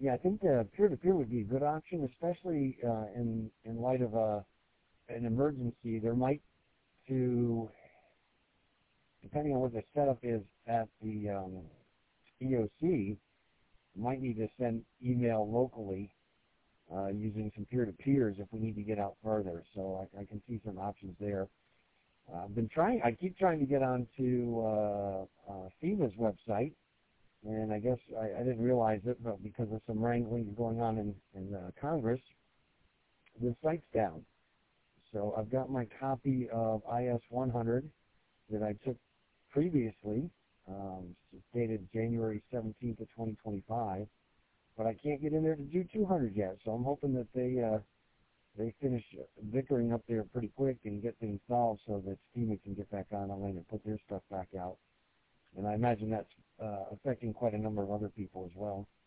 Yeah, I think peer-to-peer would be a good option, especially in light of an emergency. There might, to depending on what the setup is at the EOC, might need to send email locally using some peer-to-peers if we need to get out further. So I can see some options there. I keep trying to get onto FEMA's website, and I guess I didn't realize it, but because of some wrangling going on in Congress, the site's down. So I've got my copy of IS 100 that I took previously, dated January 17th of 2025, but I can't get in there to do 200 yet. So I'm hoping that they finish bickering up there pretty quick and get things solved so that FEMA can get back on the lane and put their stuff back out. And I imagine that's affecting quite a number of other people as well.